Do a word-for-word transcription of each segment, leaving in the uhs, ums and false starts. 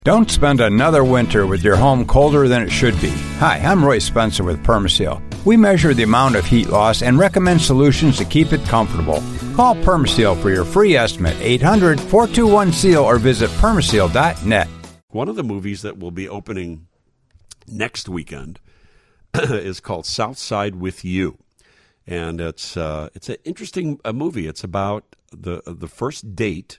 Don't spend another winter with your home colder than it should be. Hi, I'm Roy Spencer with Permaseal. We measure the amount of heat loss and recommend solutions to keep it comfortable. Call Permaseal for your free estimate, eight hundred, four two one, S E A L, or visit permaseal dot net. One of the movies that will be opening next weekend is called South Side with You. And it's uh, it's an interesting uh, movie. It's about the the first date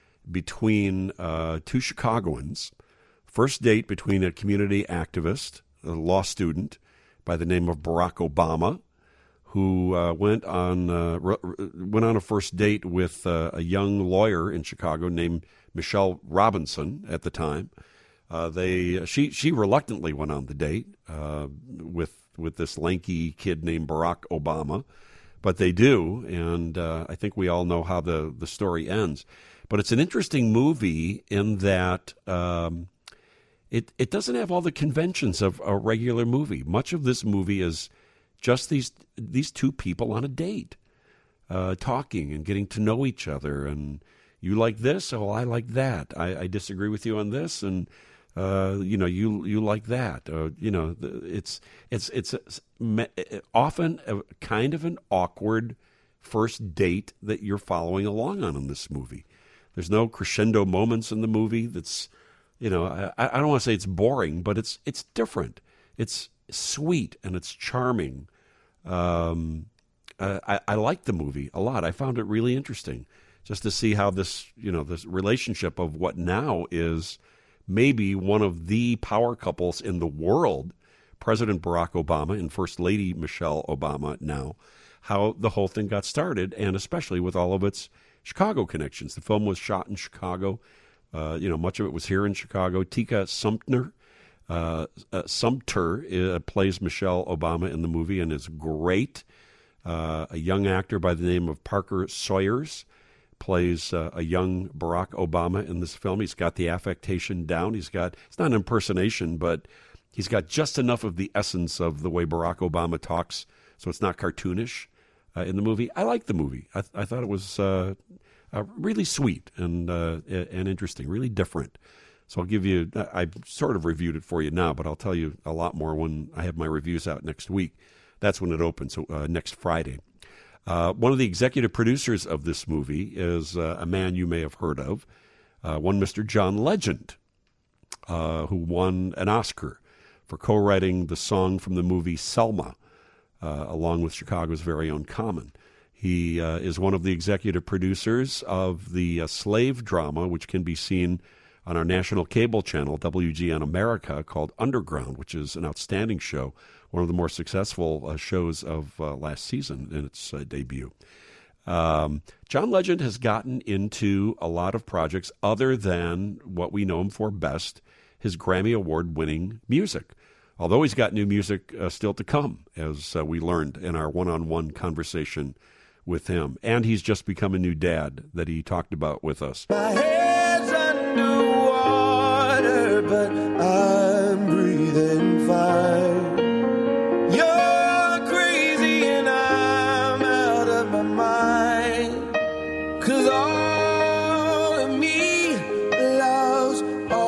between uh, two Chicagoans, first date between a community activist, a law student by the name of Barack Obama, who uh, went on uh, went on a first date with uh, a young lawyer in Chicago named Michelle Robinson at the time. Uh, they she she reluctantly went on the date uh, with with this lanky kid named Barack Obama, but they do, and uh, I think we all know how the the story ends. But it's an interesting movie in that um, it it doesn't have all the conventions of a regular movie. Much of this movie is just these these two people on a date, uh, talking and getting to know each other. And you like this, oh, I like that. I, I disagree with you on this, and uh, you know, you you like that. Or, you know, it's it's it's often a kind of an awkward first date that you're following along on in this movie. There's no crescendo moments in the movie. That's, you know, I, I don't want to say it's boring, but it's it's different. It's sweet and it's charming. Um, I, I like the movie a lot. I found it really interesting just to see how this, you know, this relationship of what now is maybe one of the power couples in the world, President Barack Obama and First Lady Michelle Obama now, how the whole thing got started, and especially with all of its Chicago connections. The film was shot in Chicago. Uh, you know, much of it was here in Chicago. Tika Sumpter, uh, uh, Sumpter uh, plays Michelle Obama in the movie and is great. Uh, a young actor by the name of Parker Sawyers plays uh, a young Barack Obama in this film. He's got the affectation down. He's got, it's not an impersonation, but he's got just enough of the essence of the way Barack Obama talks, so it's not cartoonish. Uh, in the movie, I liked the movie. I, th- I thought it was uh, uh, really sweet and uh, and interesting, really different. So I'll give you. I've sort of reviewed it for you now, but I'll tell you a lot more when I have my reviews out next week. That's when it opens, so uh, next Friday. Uh, one of the executive producers of this movie is uh, a man you may have heard of, uh, one Mister John Legend, uh, who won an Oscar for co-writing the song from the movie Selma. Uh, along with Chicago's very own Common. He uh, is one of the executive producers of the uh, slave drama, which can be seen on our national cable channel, W G N America, called Underground, which is an outstanding show, one of the more successful uh, shows of uh, last season in its uh, debut. Um, John Legend has gotten into a lot of projects other than what we know him for best, his Grammy Award-winning music. Although he's got new music uh, still to come, as uh, we learned in our one-on-one conversation with him. And he's just become a new dad that he talked about with us. My head's underwater, but I'm breathing fine. You're crazy and I'm out of my mind. 'Cause all of me loves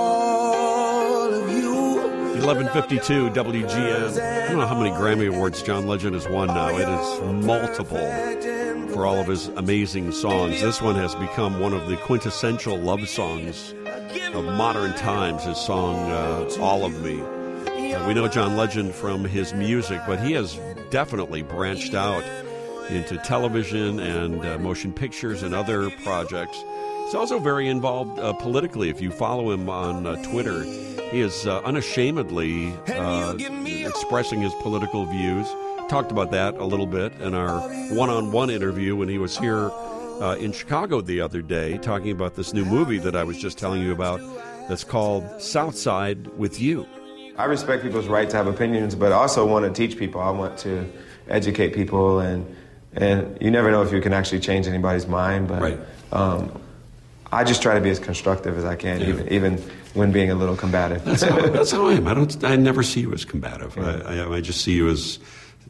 all of you. eleven fifty-two W G N. I don't know how many Grammy Awards John Legend has won now. It is multiple for all of his amazing songs. This one has become one of the quintessential love songs of modern times, his song, uh, All of Me. Uh, we know John Legend from his music, but he has definitely branched out into television and uh, motion pictures and other projects. He's also very involved uh, politically. If you follow him on uh, Twitter, he is uh, unashamedly uh, expressing his political views. Talked about that a little bit in our one-on-one interview when he was here uh, in Chicago the other day, talking about this new movie that I was just telling you about that's called South Side with You. I respect people's right to have opinions, but I also want to teach people. I want to educate people, and and you never know if you can actually change anybody's mind, but right. um, I just try to be as constructive as I can, yeah. even even when being a little combative. That's how, that's how I am. I don't. I never see you as combative. Yeah. I, I, I just see you as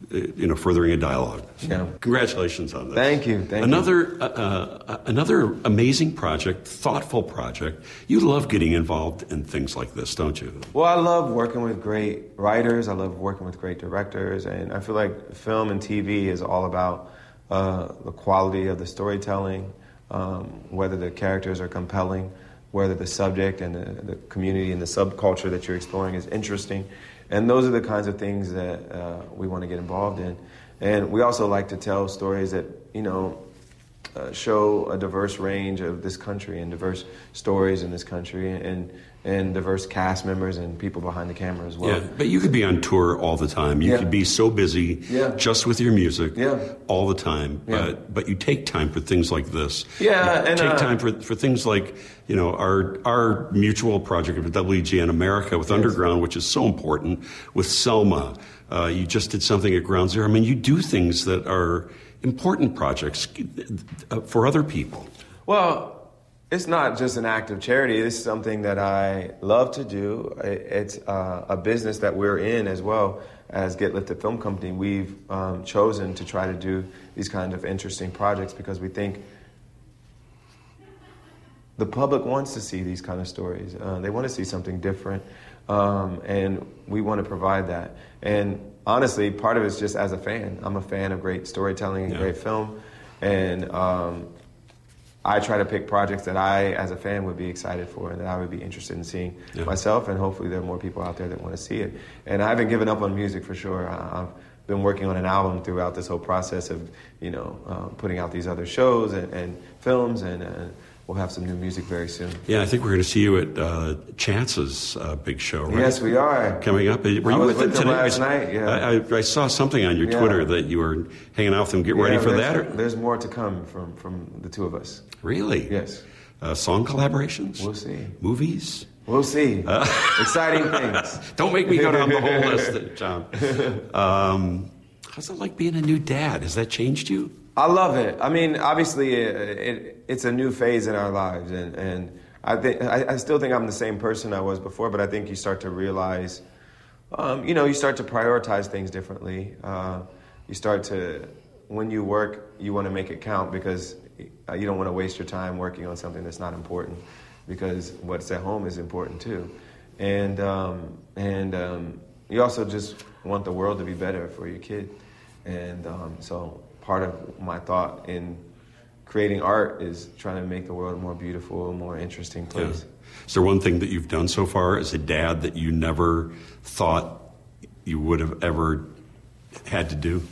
you know, furthering a dialogue. Yeah. Congratulations on this. Thank you. Thank another, you. Uh, uh, another amazing project, thoughtful project. You love getting involved in things like this, don't you? Well, I love working with great writers. I love working with great directors. And I feel like film and T V is all about uh, the quality of the storytelling, um, whether the characters are compelling, whether the subject and the, the community and the subculture that you're exploring is interesting. And those are the kinds of things that uh, we want to get involved in. And we also like to tell stories that, you know, uh, show a diverse range of this country and diverse stories in this country and and diverse cast members and people behind the camera as well. Yeah, but you could be on tour all the time. You yeah. could be so busy yeah. just with your music yeah. all the time. Yeah. But but you take time for things like this. Yeah, you and take uh, time for for things like, you know, our our mutual project of W G N America with yes. Underground, which is so important, with Selma. Uh, you just did something at Ground Zero. I mean, you do things that are important projects for other people. Well, it's not just an act of charity. It's something that I love to do. It's uh, a business that we're in as well as Get Lifted Film Company. We've um, chosen to try to do these kind of interesting projects because we think the public wants to see these kind of stories. Uh, they want to see something different, um, and we want to provide that. And honestly, part of it's just as a fan. I'm a fan of great storytelling and yeah. great film, and um, I try to pick projects that I, as a fan, would be excited for and that I would be interested in seeing yeah. myself, and hopefully there are more people out there that want to see it. And I haven't given up on music for sure. I've been working on an album throughout this whole process of, you know, uh, putting out these other shows and, and films, and uh, we'll have some new music very soon. Yeah, I think we're going to see you at uh, Chance's uh, big show, right? Yes, we are. Coming up. Were you I was with them with today? them last night, yeah. I, I, I saw something on your yeah. Twitter that you were hanging out with them. Get yeah, ready for there's, that? Or? There's more to come from, from the two of us. Really? Yes. Uh, song collaborations? We'll see. Movies? We'll see. Uh, Exciting things. Don't make me go down the whole list, John. Um, how's it like being a new dad? Has that changed you? I love it. I mean, obviously, it, it, it's a new phase in our lives, and, and I think I, I still think I'm the same person I was before, but I think you start to realize, um, you know, you start to prioritize things differently. Uh, you start to, when you work, you want to make it count because you don't want to waste your time working on something that's not important, because what's at home is important too, and um, and um, you also just want the world to be better for your kid, and um, so. Part of my thought in creating art is trying to make the world a more beautiful, a more interesting place. Yeah. Is there one thing that you've done so far as a dad that you never thought you would have ever had to do?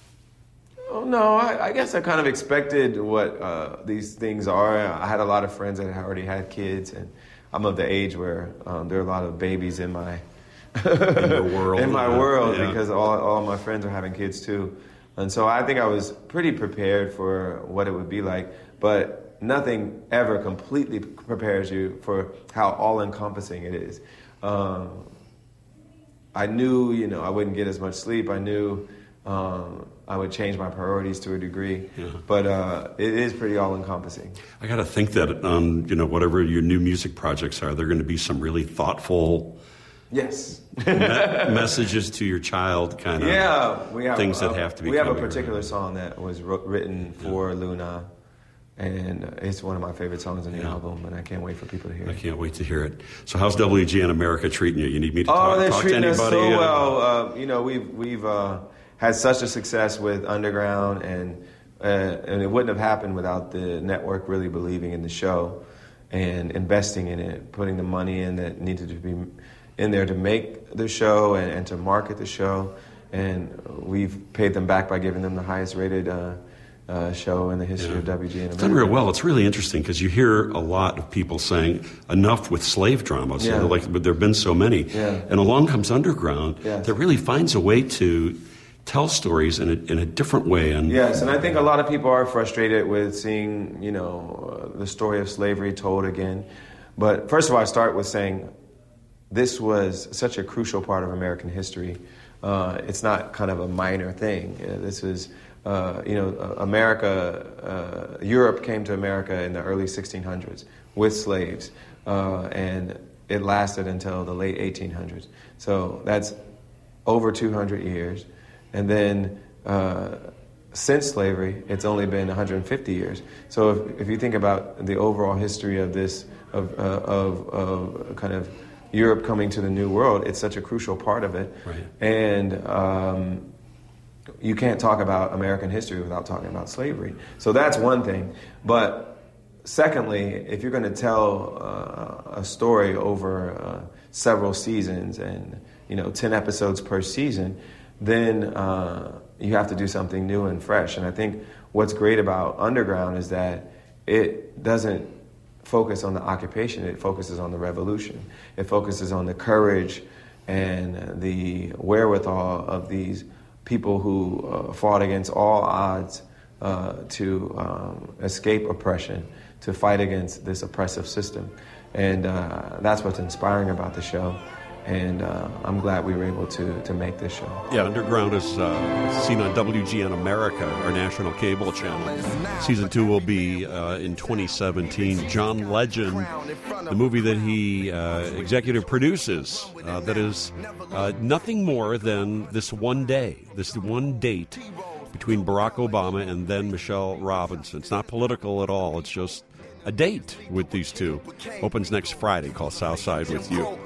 Oh, no, I, I guess I kind of expected what uh, these things are. I had a lot of friends that had already had kids, and I'm of the age where um, there are a lot of babies in my in your world. in my world yeah. because all, all my friends are having kids too. And so I think I was pretty prepared for what it would be like, but nothing ever completely prepares you for how all-encompassing it is. Um, I knew, you know, I wouldn't get as much sleep. I knew um, I would change my priorities to a degree, yeah. but uh, it is pretty all-encompassing. I got to think that, um, you know, whatever your new music projects are, they're going to be some really thoughtful... Yes. me- messages to your child, kind of yeah, we have, things that uh, have to be. We have a coming particular around. song that was wrote, written for yeah. Luna, and it's one of my favorite songs on the yeah. album, and I can't wait for people to hear I it. I can't wait to hear it. So, how's W G N America treating you? You need me to oh, talk, they're talk to treating anybody? us so uh, well. Uh, you know, we've we've uh, had such a success with Underground, and uh, and it wouldn't have happened without the network really believing in the show and investing in it, putting the money in that needed to be in there to make the show and, and to market the show, and we've paid them back by giving them the highest rated uh, uh, show in the history yeah. of W G N America. It's done real well. It's really interesting because you hear a lot of people saying enough with slave dramas. Yeah. You know, like, but there have been so many. Yeah. And along comes Underground yes. that really finds a way to tell stories in a, in a different way. And yes, and I think a lot of people are frustrated with seeing, you know, uh, the story of slavery told again. But first of all, I start with saying, this was such a crucial part of American history. Uh, it's not kind of a minor thing. Uh, this is, uh, you know, uh, America, uh, Europe came to America in the early sixteen hundreds with slaves, uh, and it lasted until the late eighteen hundreds. So that's over two hundred years. and then uh, since slavery, it's only been one hundred fifty years. So if, if you think about the overall history of this, of, uh, of, of kind of Europe coming to the New World, it's such a crucial part of it. Right. And um, you can't talk about American history without talking about slavery. So that's one thing. But secondly, if you're going to tell uh, a story over uh, several seasons and, you know, ten episodes per season, then uh, you have to do something new and fresh. And I think what's great about Underground is that it doesn't focus on the occupation, it focuses on the revolution. It focuses on the courage and the wherewithal of these people who uh, fought against all odds uh, to um, escape oppression, to fight against this oppressive system. And uh, that's what's inspiring about the show. And uh, I'm glad we were able to to make this show. Yeah, Underground is uh, seen on W G N America, our national cable channel. Season two will be uh, in twenty seventeen. John Legend, the movie that he uh, executive produces, uh, that is uh, nothing more than this one day, this one date between Barack Obama and then Michelle Robinson. It's not political at all. It's just a date with these two. Opens next Friday, called Southside With You.